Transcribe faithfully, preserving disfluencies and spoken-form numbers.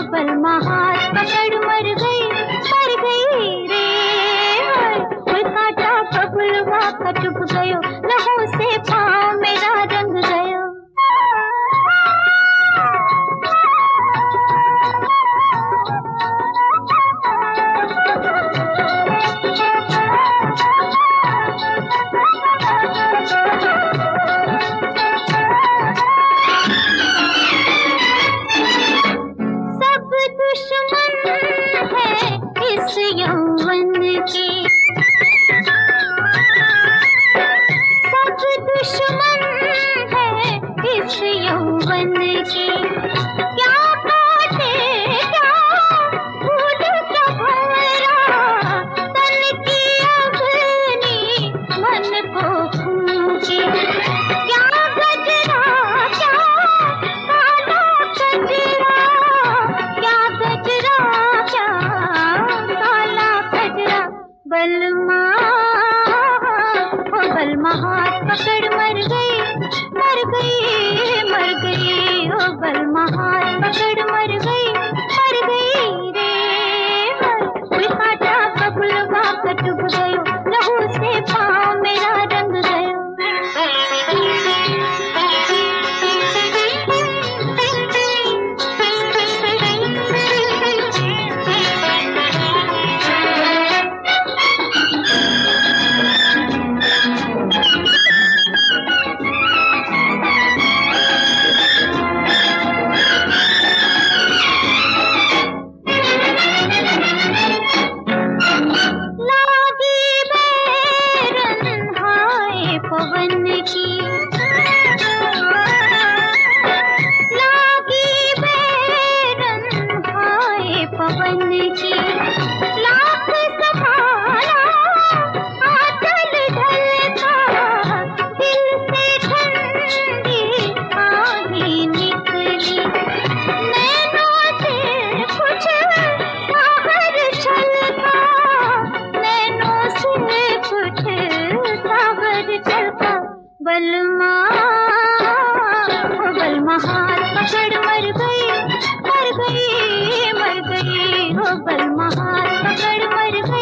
बलमा हाथ पकड़ मर गई, मर गई रे। कोई काटा बबुलवा का चुभ गयो, लहू से पाँव मेरा रंग गयो। बलमा ओ बलमा हाथ पकड़ मर गई, मर गई, मर गई। ओ बलमा हाथ पकड़ मर गई, मर गई रे। कोई काटा बबुलवा का चुभ गयो, लहू से पाँव मेरा रंग गयो। बलमा ओ बलमा हाथ पकड़ मर गई, मर गई, मर गई। ओ बलमा हाथ पकड़ मर गई।